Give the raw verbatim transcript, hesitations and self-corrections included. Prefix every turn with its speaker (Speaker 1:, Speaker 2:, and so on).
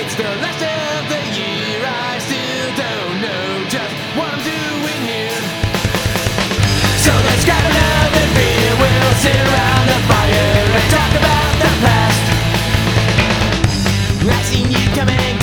Speaker 1: It's the last of the year, I still don't know just what I'm doing here. So let's grab another beer, we'll sit around the fire and talk about the past. I seen you coming